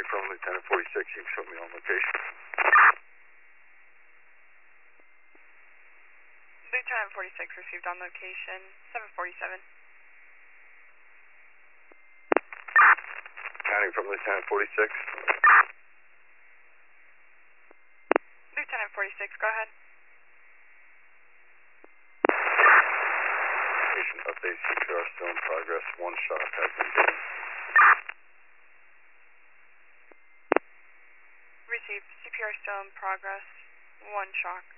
from Lieutenant 46, you can show me on location. Lieutenant 46 received on location, 747. Counting from Lieutenant 46. Lieutenant 46, go ahead. Patient update, CPR still in progress, 1 shock has been given. Received, CPR still in progress, 1 shock.